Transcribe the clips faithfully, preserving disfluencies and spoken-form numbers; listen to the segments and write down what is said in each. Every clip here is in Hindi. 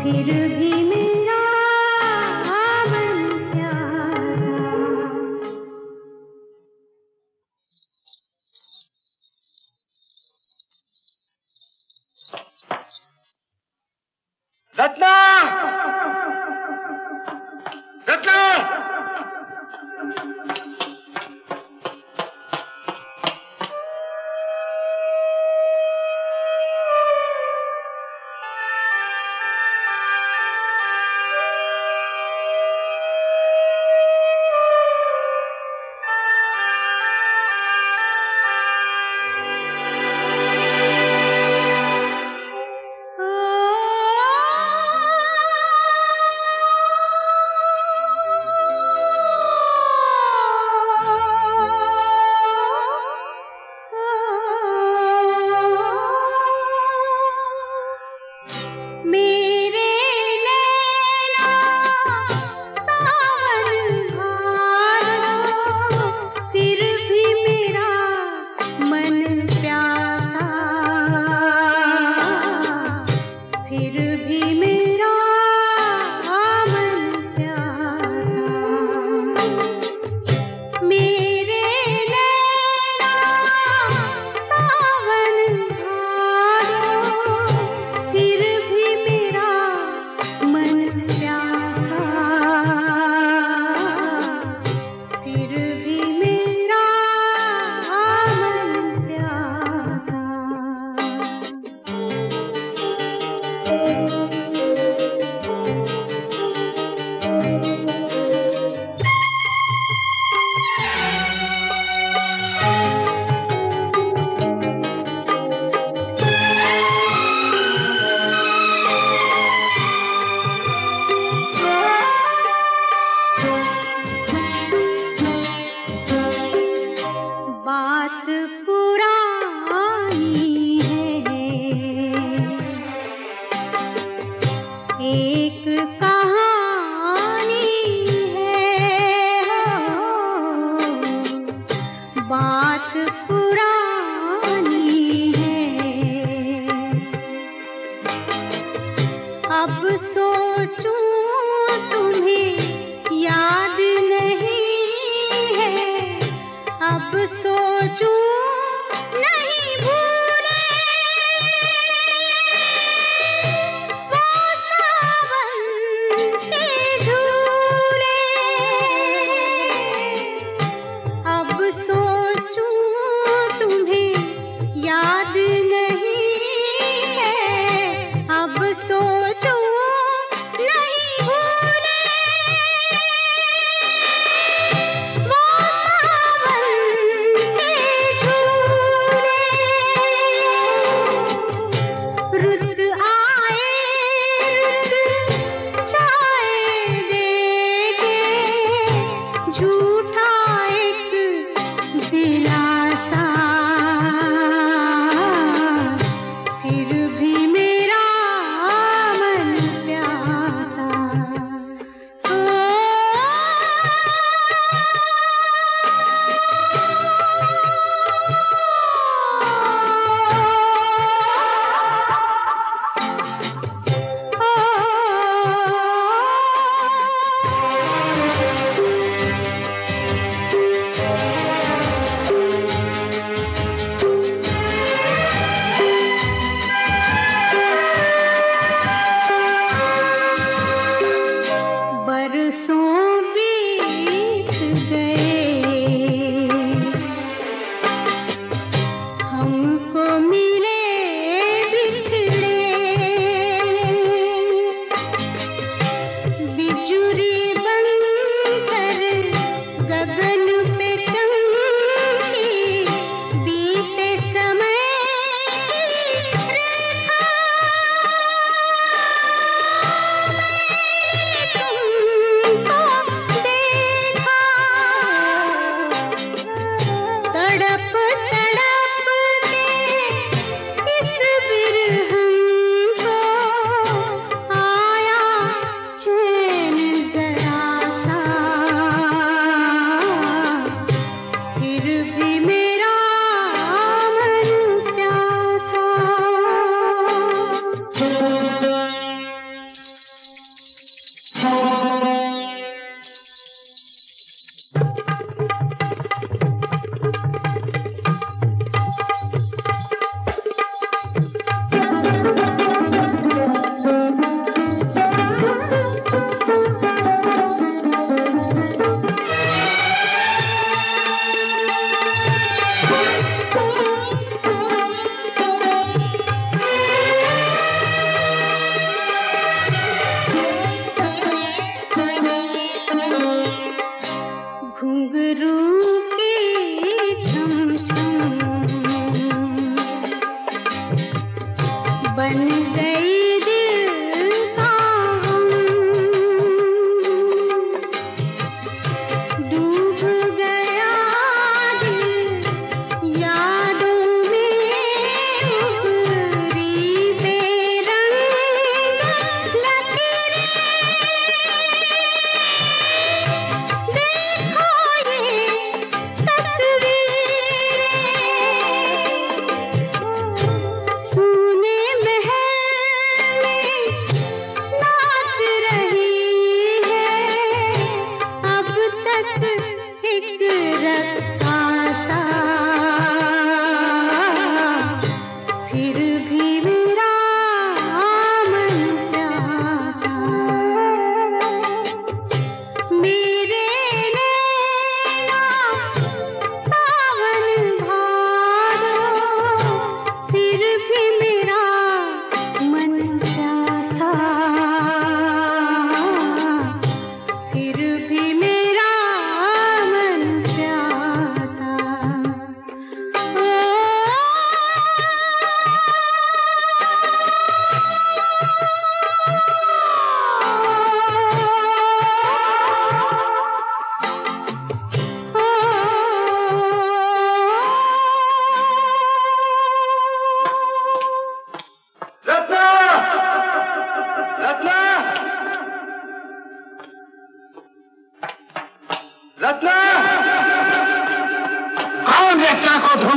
फिर भी मेरा मन प्यासा। रत्ना, रत्ना,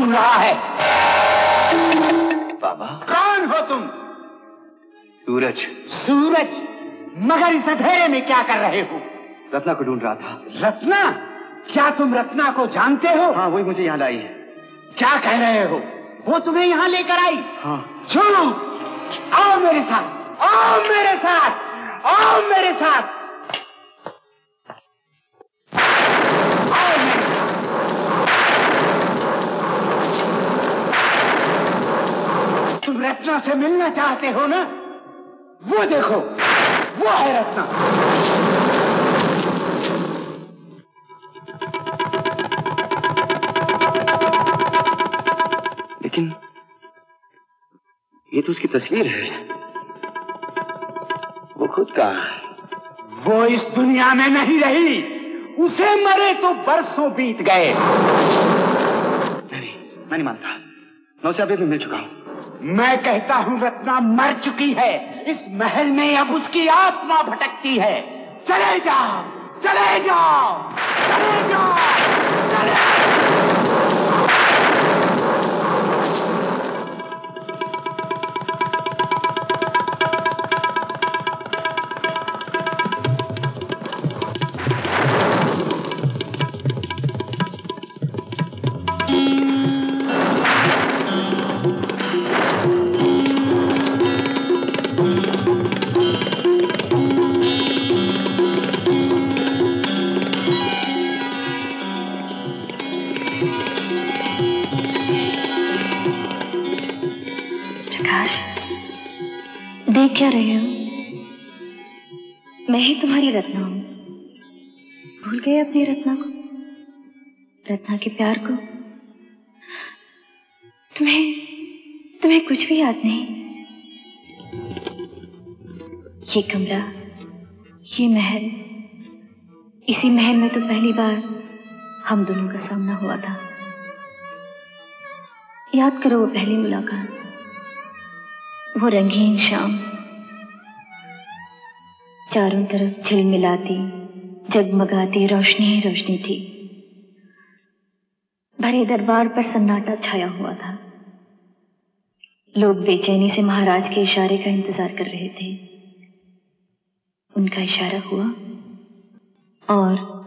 ढूंढ रहा है। बाबा, कौन हो तुम? सूरज। सूरज? मगर इस अंधेरे में क्या कर रहे हो? रत्ना को ढूंढ रहा था। रत्ना? क्या तुम रत्ना को जानते हो? हाँ, वही मुझे यहाँ लाई है। क्या कह रहे हो? वो तुम्हें यहाँ लेकर आई? हाँ। झूठ! आओ मेरे साथ, आओ मेरे साथ, आओ मेरे साथ, आओ मेरे साथ। तुम रत्ना से मिलना चाहते हो ना? वो देखो, वो है रत्ना। लेकिन ये तो उसकी तस्वीर है। वो खुद का। वो इस दुनिया में नहीं रही। उसे मरे तो बरसों बीत गए। नहीं, मैं नहीं मानता। मैं उसे अभी भी मिल चुका हूं। मैं कहता हूं रत्ना मर चुकी है। इस महल में अब उसकी आत्मा भटकती है। चले जाओ, चले जाओ, चले जाओ, चले जाओ। देख क्या रहे हो? मैं ही तुम्हारी रत्ना हूं। भूल गए अपनी रत्ना को, रत्ना के प्यार को? तुम्हें तुम्हें कुछ भी याद नहीं? ये कमरा, ये महल, इसी महल में तो पहली बार हम दोनों का सामना हुआ था। याद करो वो पहली मुलाकात, वो रंगीन शाम, चारों तरफ झिलमिलाती जगमगाती रोशनी ही रोशनी थी। भरे दरबार पर सन्नाटा छाया हुआ था। लोग बेचैनी से महाराज के इशारे का इंतजार कर रहे थे। उनका इशारा हुआ और